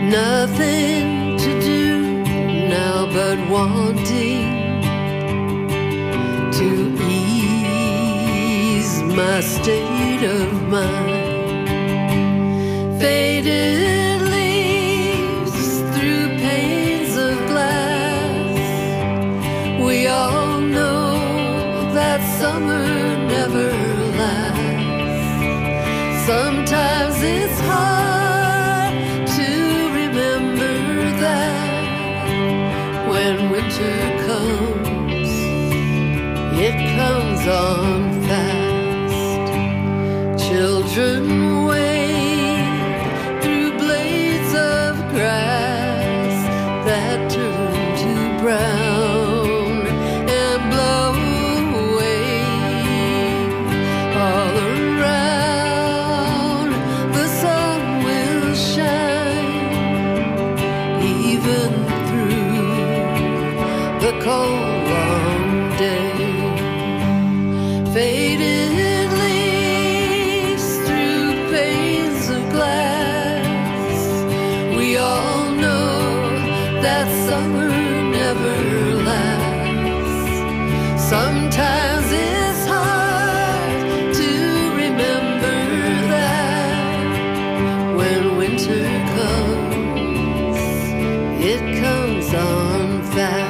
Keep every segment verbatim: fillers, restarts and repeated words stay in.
Nothing to do now but wanting to ease my state of mind. Faded leaves through panes of glass. We all know that summer never lasts. Sometimes it's hard to remember that when winter comes, it comes on fast. Children wade through blades of grass that turn to brown and blow away. All around the sun will shine, even through the cold long day. Faded leaves through panes of glass. We all know that summer never lasts. Sometimes it's hard to remember that when winter comes, it comes on fast.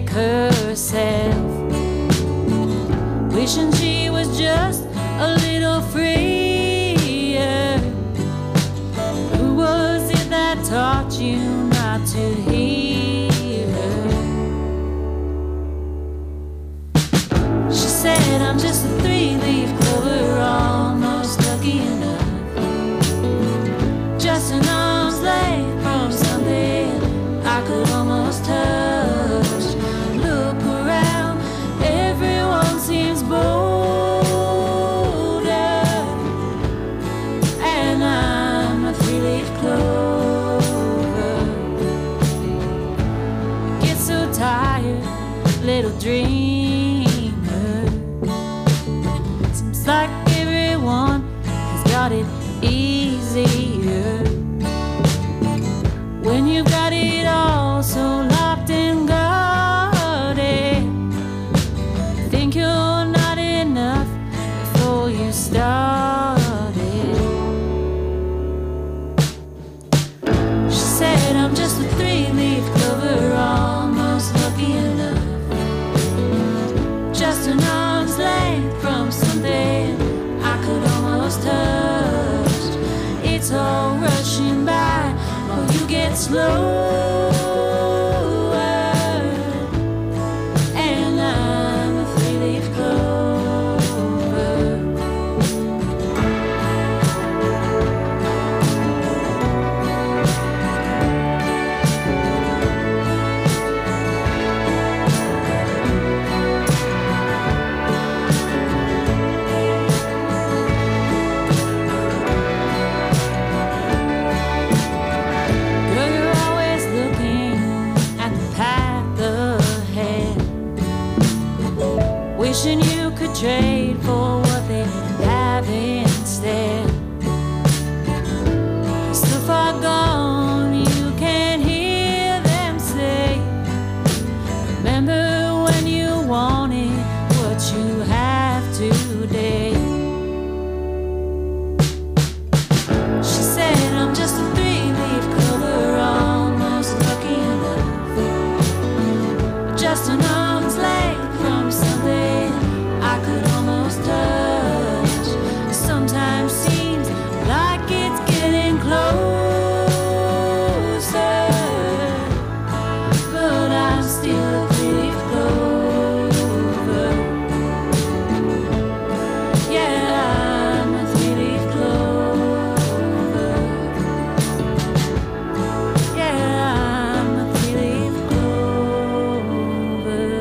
herself, wishing she was just a little freer. Who was it that taught you not to hear her? She said, I'm just a three-leaf clover, almost lucky enough, just an arm's length from something I could almost touch. Look around, everyone seems bolder, and I'm a three-leaf clover. Get so tired, little dreamer. Seems like everyone has got it easier when you've got it all so locked and guarded. Think you're not enough before you started. She said, I'm just a three-leaf clover, almost lucky enough, just an arm's length from something I could almost touch. It's all rushing by, or you get slower, and I'm a three-leaf clover. Girl, you're always looking at the path ahead, wishing you could trade for what they have instead. So far gone, you can hear them say, remember when you wanted what you have today. She said, I'm just a three-leaf clover, almost lucky enough, just an arm's length from something I could almost touch. Sometimes seems like it's getting closer, but I'm still a three-leaf clover. Yeah, I'm a three-leaf clover. Yeah, I'm a three-leaf clover.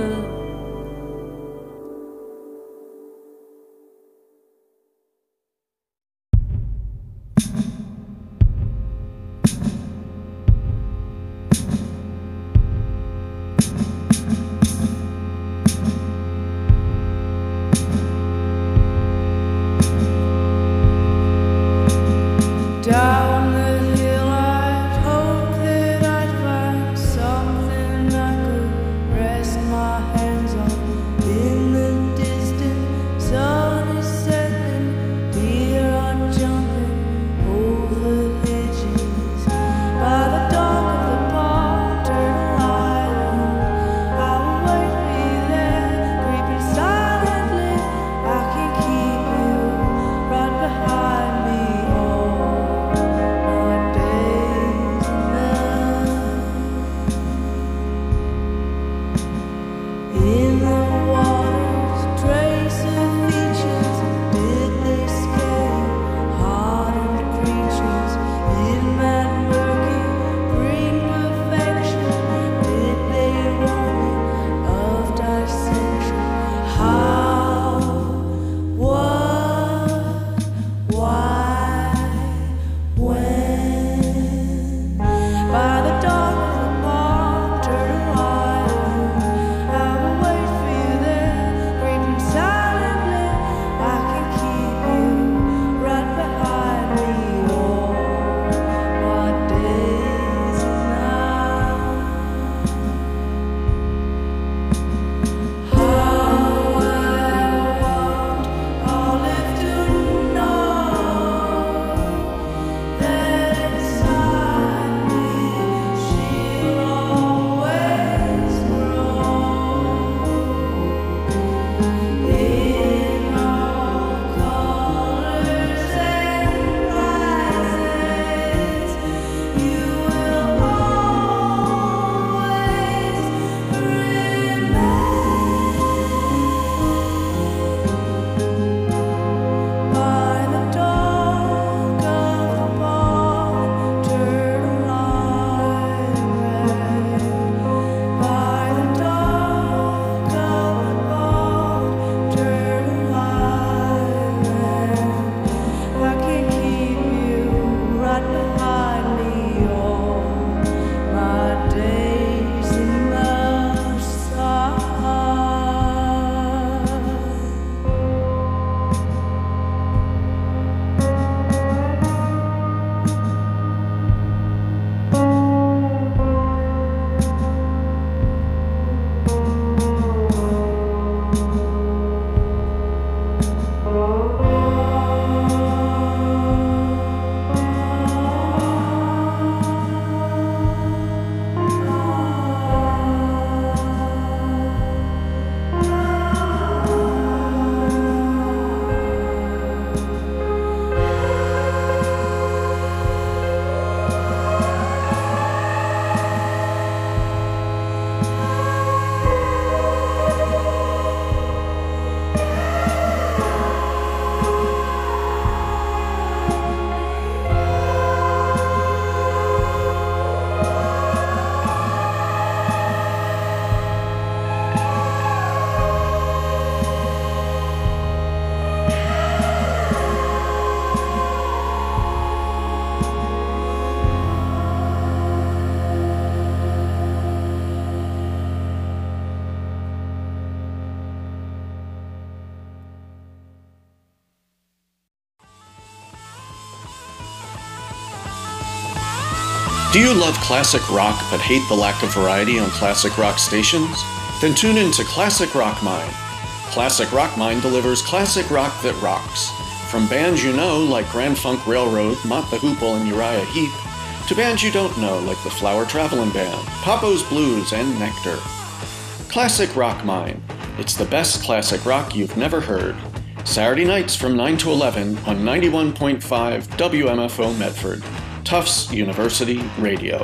Do you love classic rock but hate the lack of variety on classic rock stations? Then tune in to Classic Rock Mine. Classic Rock Mine delivers classic rock that rocks. From bands you know like Grand Funk Railroad, Mott the Hoople, and Uriah Heep, to bands you don't know like the Flower Travelin' Band, Papo's Blues, and Nectar. Classic Rock Mine. It's the best classic rock you've never heard. Saturday nights from nine to eleven on ninety-one point five W M F O Medford. Tufts University Radio.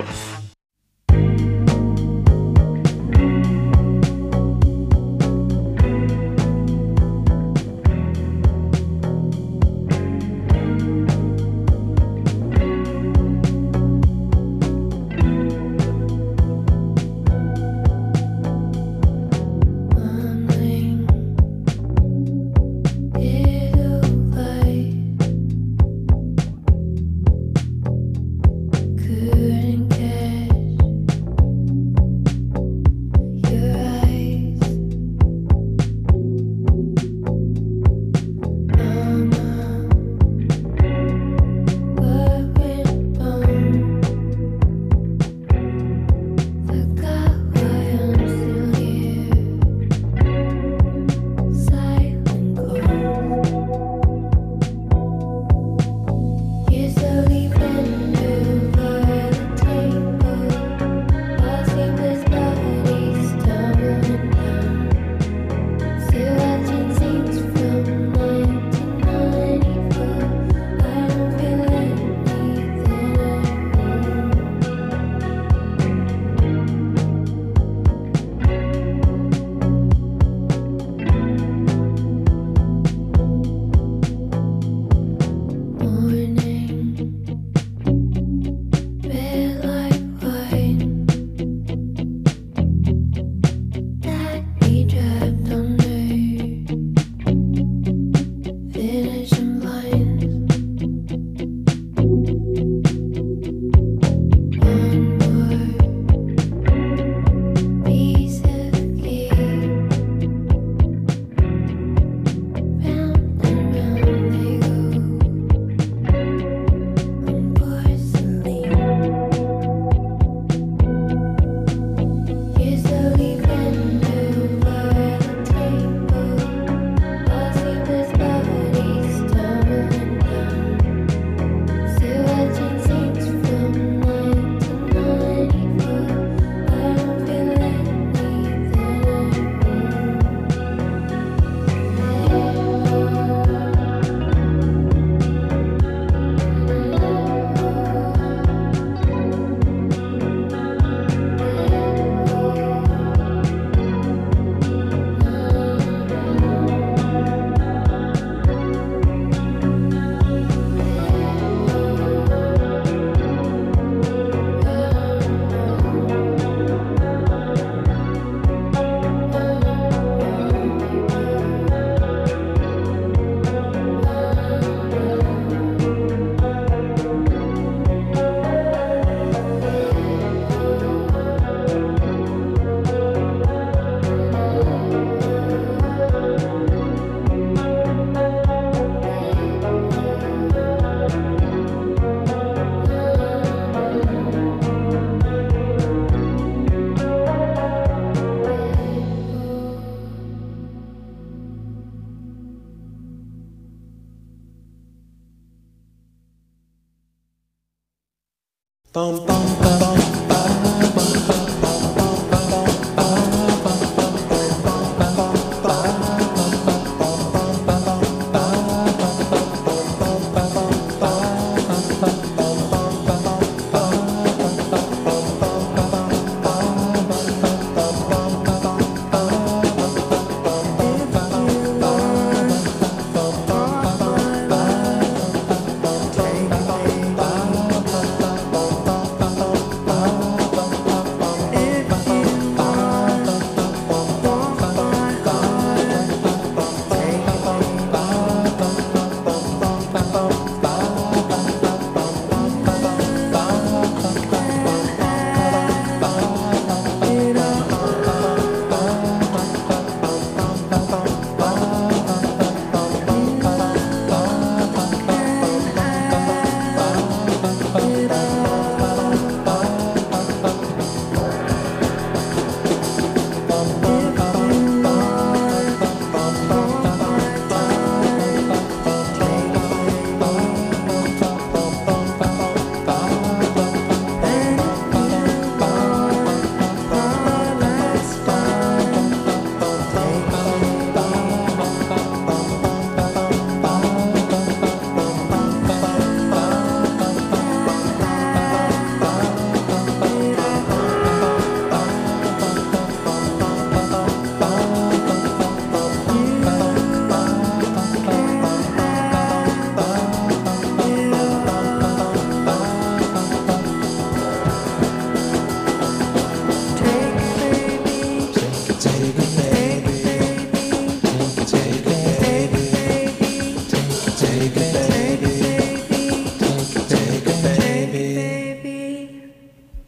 Bum, bum, bum, bum.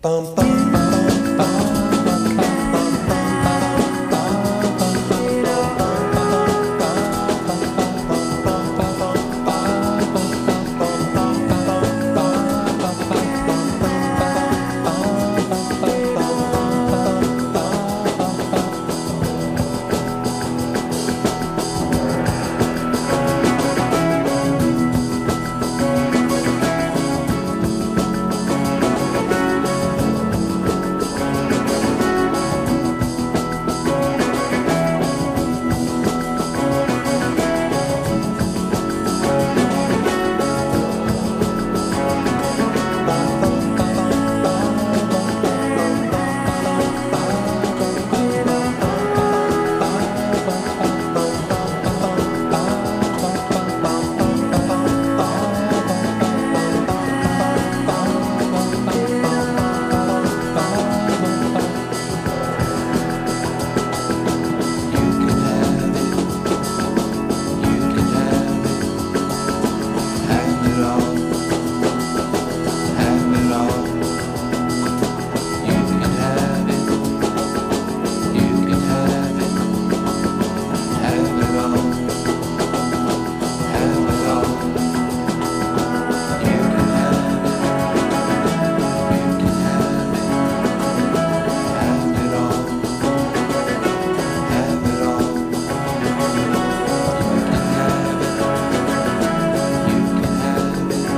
Have it.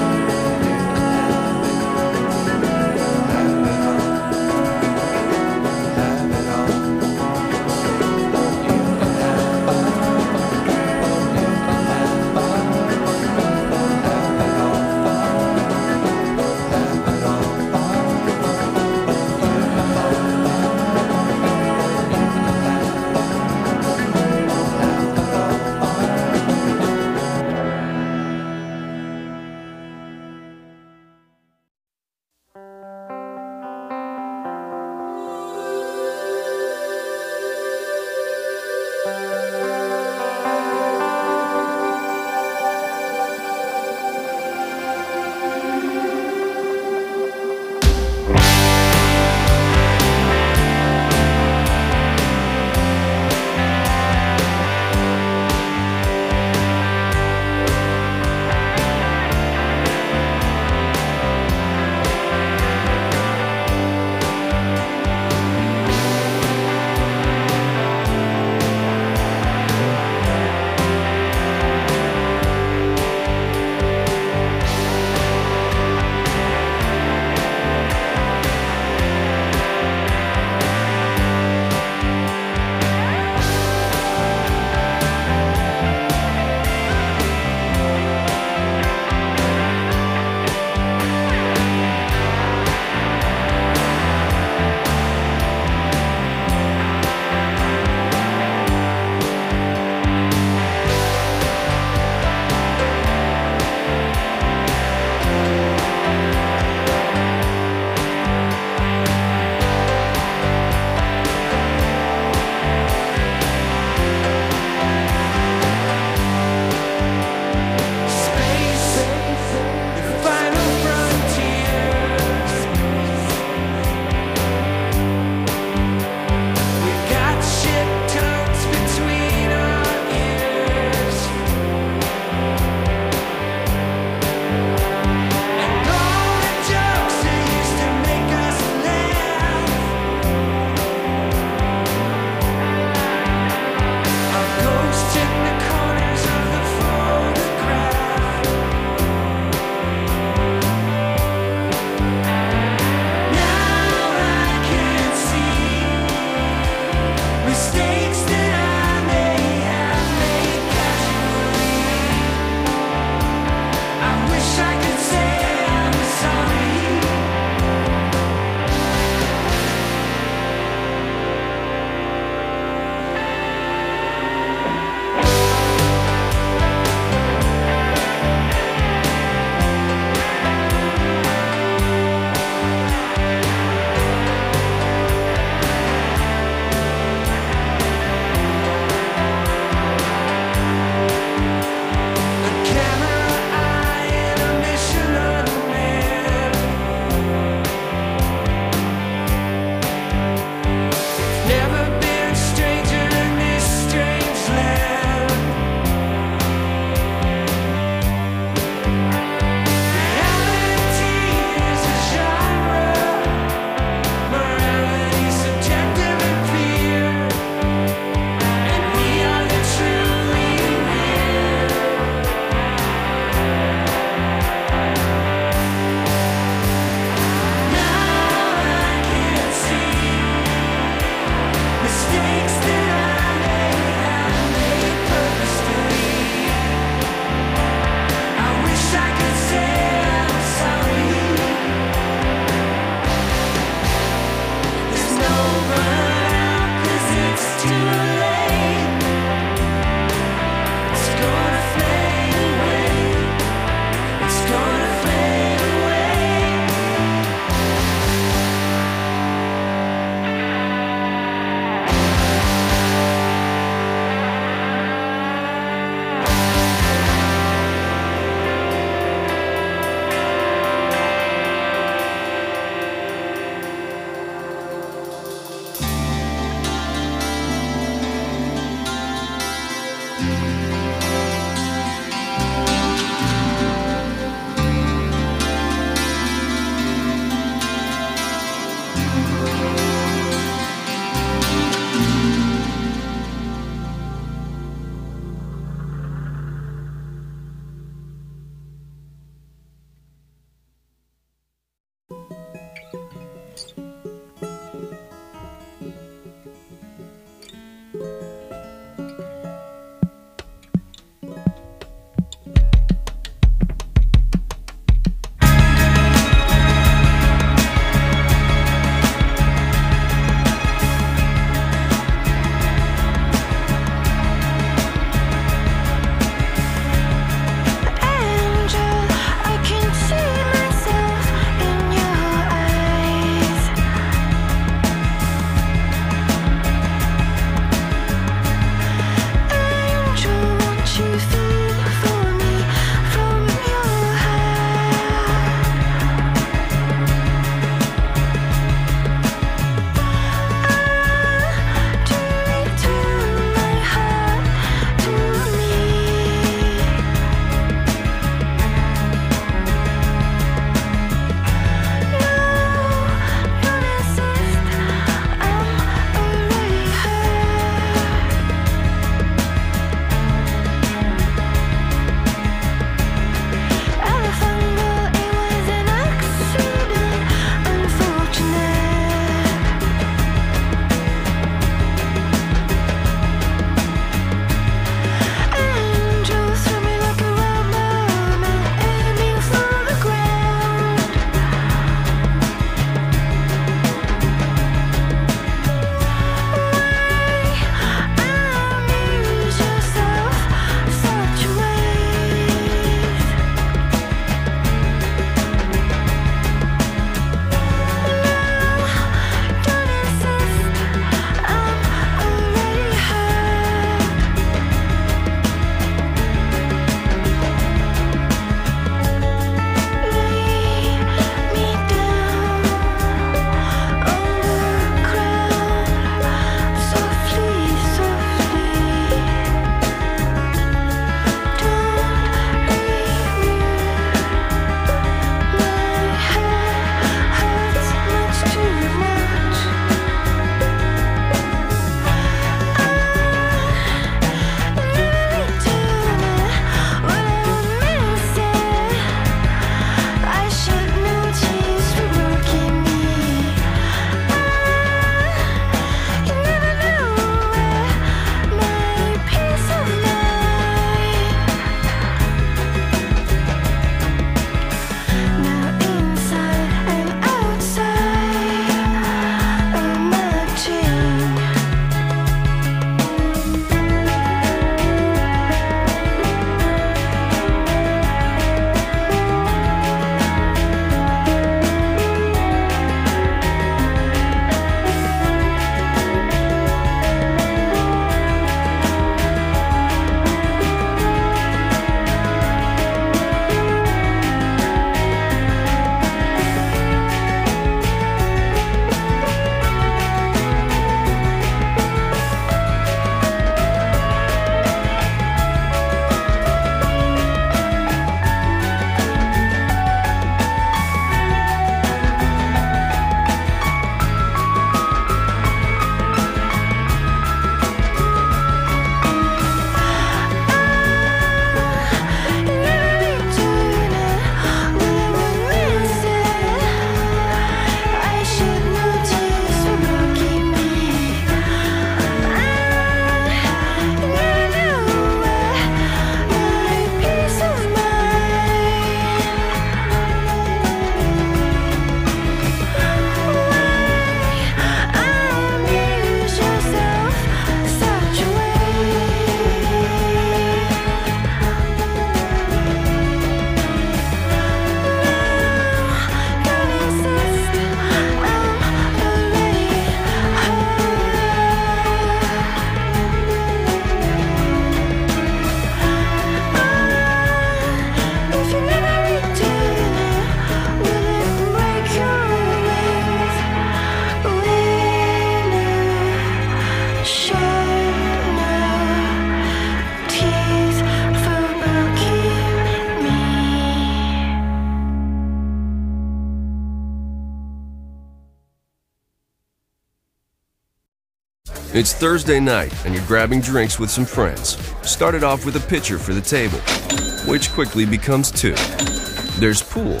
It's Thursday night and you're grabbing drinks with some friends. Started off with a pitcher for the table, which quickly becomes two. There's pool.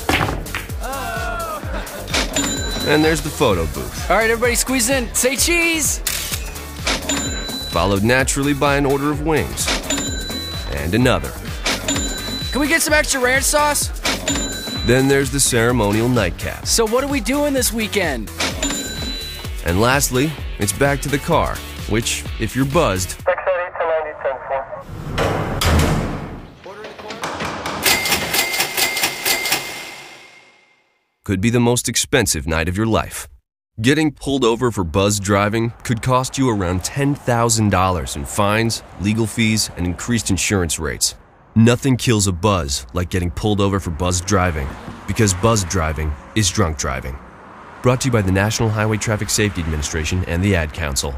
And there's the photo booth. All right, everybody squeeze in. Say cheese! Followed naturally by an order of wings. And another. Can we get some extra ranch sauce? Then there's the ceremonial nightcap. So what are we doing this weekend? And lastly, it's back to the car, which, if you're buzzed, could be the most expensive night of your life. Getting pulled over for buzzed driving could cost you around ten thousand dollars in fines, legal fees, and increased insurance rates. Nothing kills a buzz like getting pulled over for buzzed driving, because buzzed driving is drunk driving. Brought to you by the National Highway Traffic Safety Administration and the Ad Council.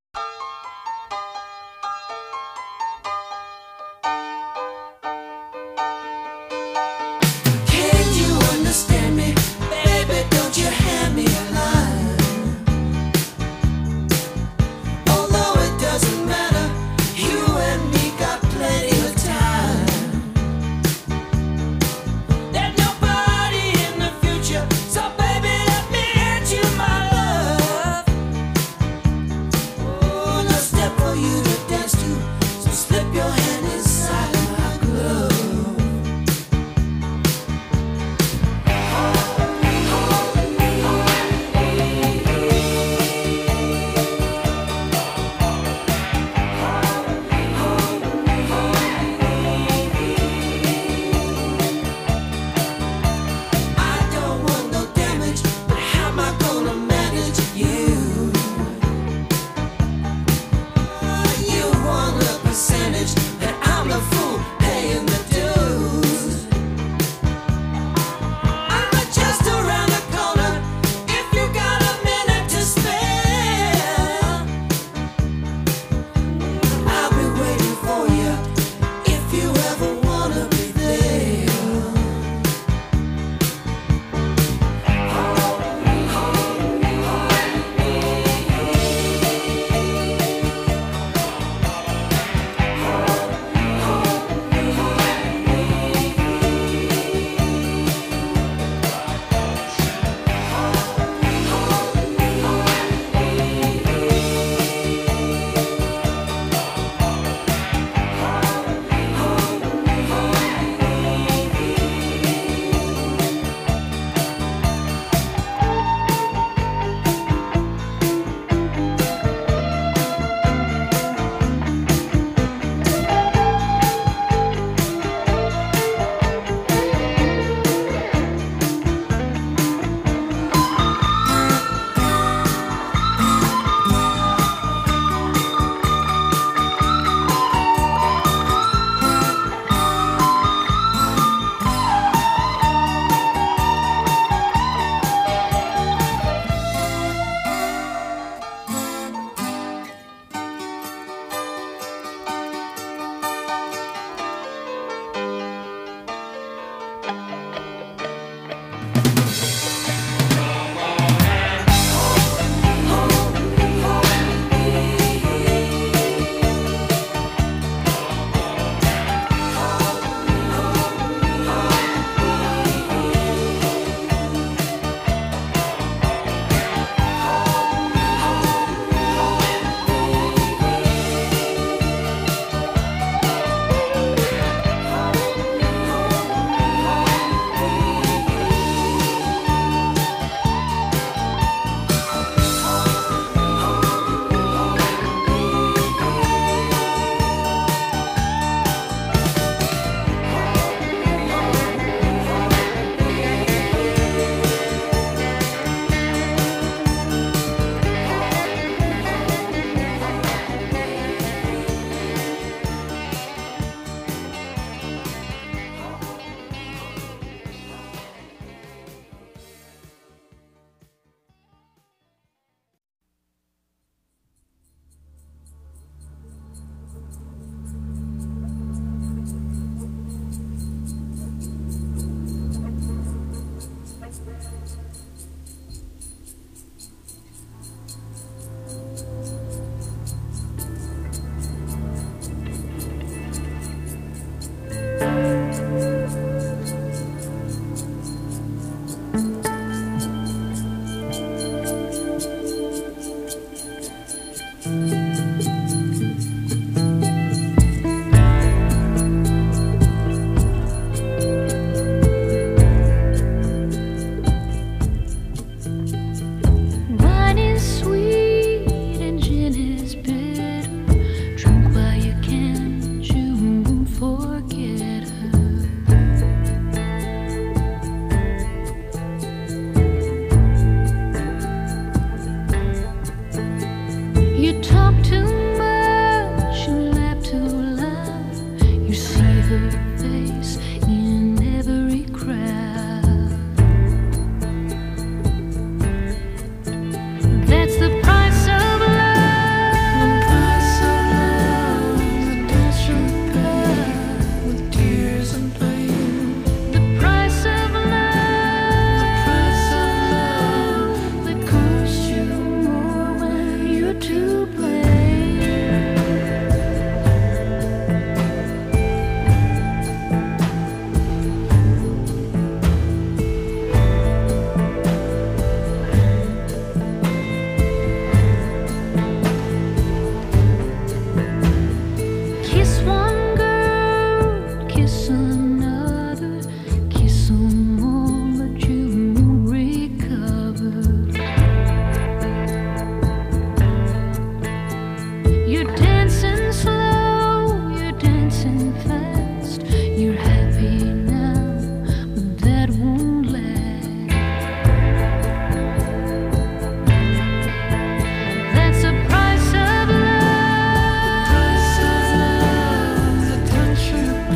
Can you understand me? Baby, don't you hand me a line. Although it doesn't matter, you and me got plenty of time. There's nobody in the future, so baby, let me hand you my love.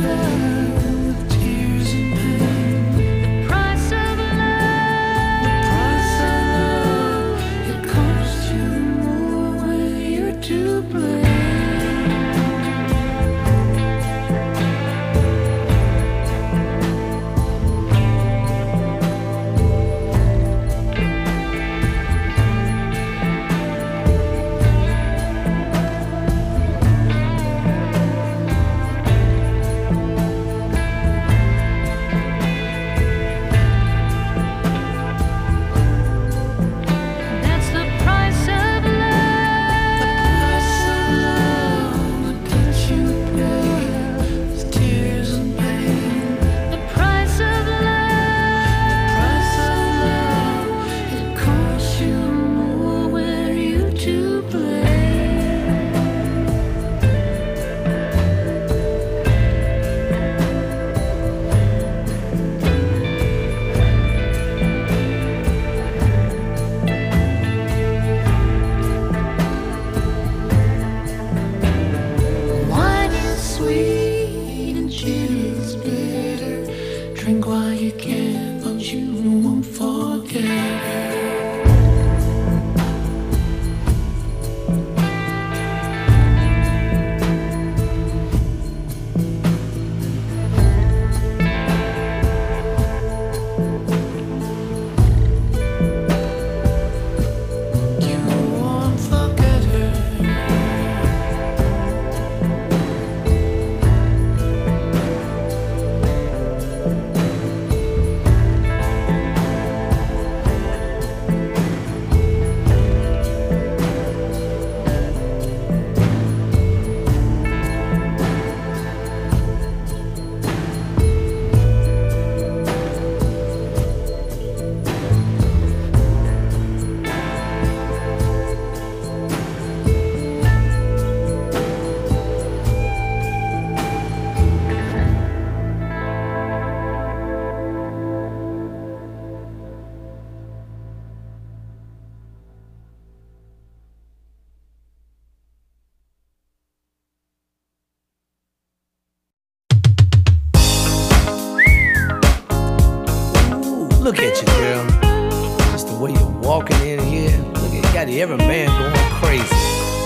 Look at you, girl. Just the way you're walking in here. Look at got every man going crazy.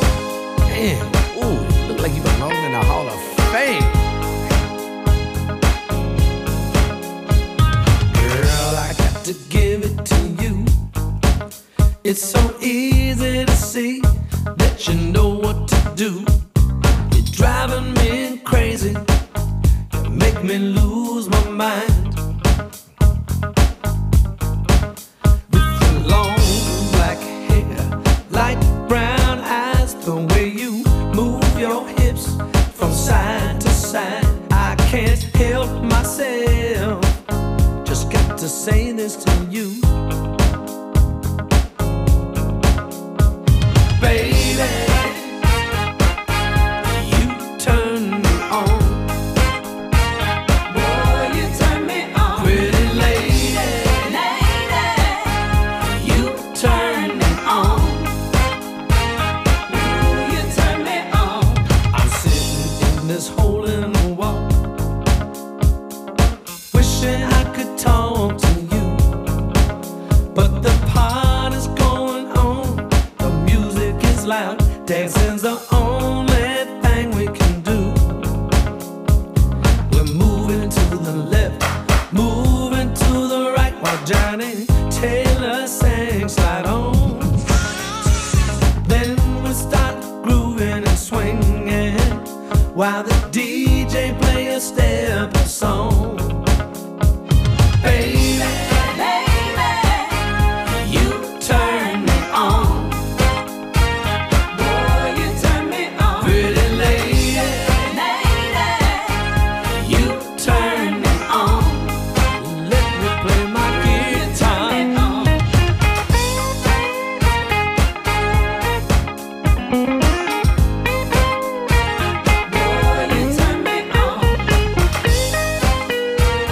Man, ooh, look like you belong in the Hall of Fame. Girl, I got to give it to you. It's so easy to see that you know what to do. You're driving me crazy. You make me lose my mind. Long black hair, light brown eyes, the way you move your hips from side to side, I can't help myself, just got to say this to you. Baby, you turn me on. Boy, you turn me on. Pretty lady. Turn me on. Ooh, you turn me on. I'm sitting in this hole in the wall, wishing I could talk to you, but the party's going on, the music is loud, dancing's the only thing we can do. We're moving to the left, moving to the right, while Johnny Taylor sings Slide On. Then we start grooving and swinging while the D J play a step of song. Baby, baby, you turn me on. Boy, you turn me on. Pretty lady, lady, you turn me on. Let me play my guitar. Boy, you turn me on.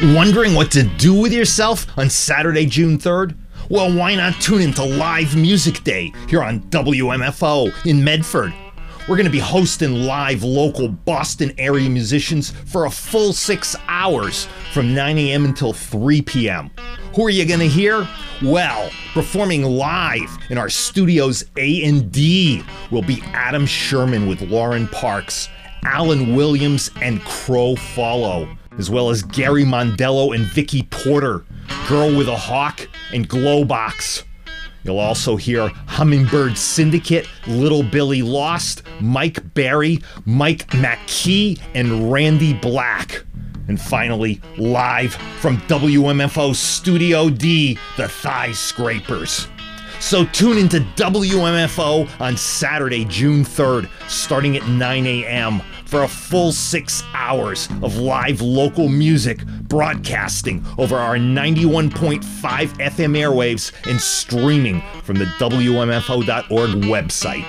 Wondering what to do with yourself on Saturday, June third? Well, why not tune into Live Music Day here on W M F O in Medford? We're going to be hosting live local Boston area musicians for a full six hours from nine a.m. until three p.m. Who are you going to hear? Well, performing live in our studio's A and D will be Adam Sherman with Lauren Parks, Alan Williams, and Crow Follow, as well as Gary Mondello and Vicky Porter, Girl with a Hawk, and Glowbox. You'll also hear Hummingbird Syndicate, Little Billy Lost, Mike Barry, Mike McKee, and Randy Black. And finally, live from W M F O Studio D, the Thigh Scrapers. So tune into W M F O on Saturday, June third, starting at nine a.m. for a full six hours of live local music broadcasting over our ninety-one point five F M airwaves and streaming from the W M F O dot org website.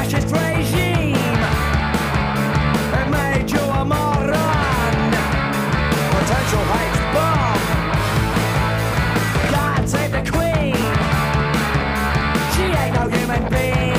fascist regime. It made you a moron. Potential hate bomb. God save the Queen. She ain't no human being.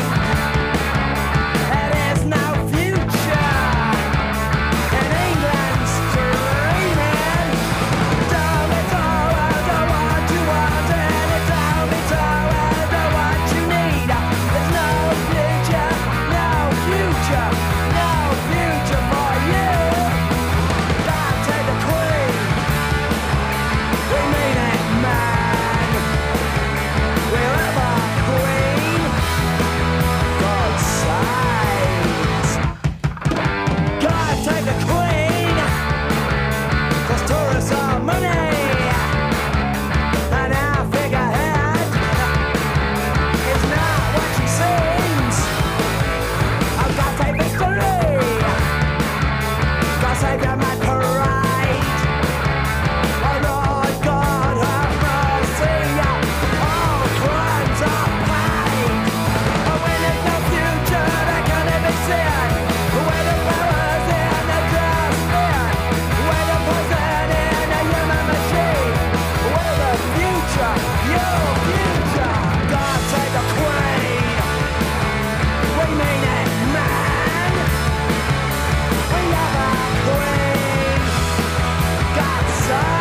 There is no future in England's dreaming. Tell me so, I don't want you want it. Tell me so, I don't what you need. There's no future, no future, no future for you. God save the Queen. We mean it, man. We're ever Queen. God sides. God save the Queen. 'Cause tourists are money. And our figurehead is not what she seems. Oh, God save history. God save your mad parade. Oh, Lord God have mercy. All crimes are paid. Oh, when there's no future, they can never see it. Where the power's in the just fear. Where the poison in a human machine. Where the future, your future. God save the Queen. We mean it, man. We have a Queen. God saves.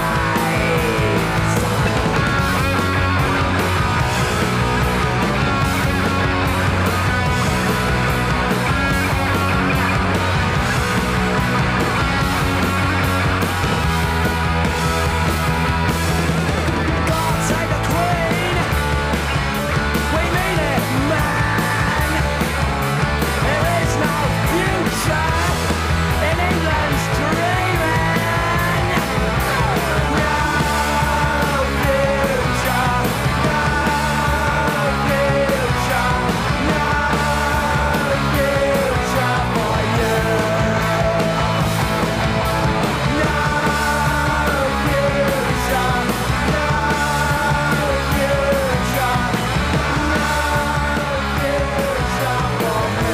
God save the Queen. We mean it, man. There is no future in England's dreaming. No future, no future, no future for you. No future, no future, no future for me.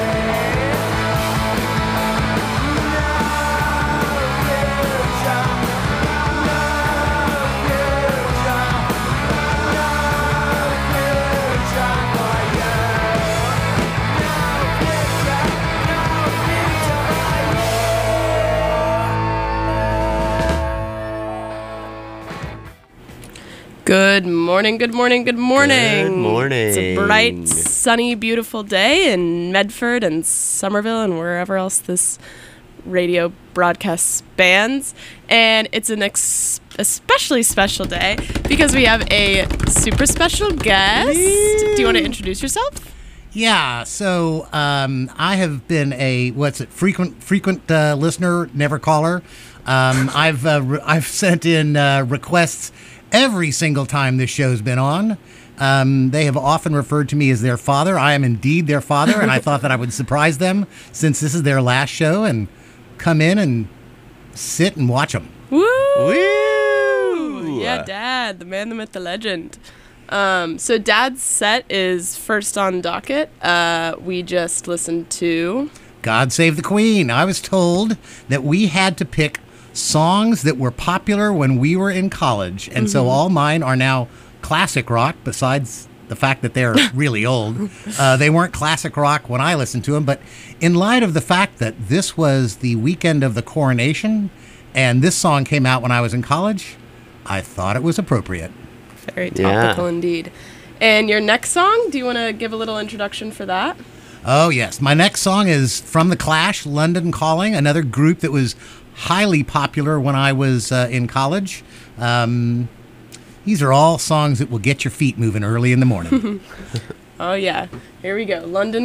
Good morning, good morning, good morning. Good morning. It's a bright, sunny, beautiful day in Medford and Somerville and wherever else this radio broadcast spans. And it's an ex- especially special day because we have a super special guest. Do you want to introduce yourself? Yeah, so um, I have been a what's it frequent frequent uh, listener, never caller. Um, I've uh, re- I've sent in uh, requests every single time this show's been on. Um, they have often referred to me as their father. I am indeed their father, and I thought that I would surprise them since this is their last show and come in and sit and watch them. Woo! Woo! Yeah, Dad, the man, the myth, the legend. Um, so Dad's set is first on docket. Uh, we just listened to God Save the Queen. I was told that we had to pick songs that were popular when we were in college, and mm-hmm. so all mine are now classic rock, besides the fact that they're really old. Uh, they weren't classic rock when I listened to them, but in light of the fact that this was the weekend of the coronation, and this song came out when I was in college, I thought it was appropriate. Very topical yeah. indeed. And your next song, do you want to give a little introduction for that? Oh, yes. My next song is from The Clash, London Calling, another group that was highly popular when I was uh, in college. Um, these are all songs that will get your feet moving early in the morning. Oh, yeah. Here we go. London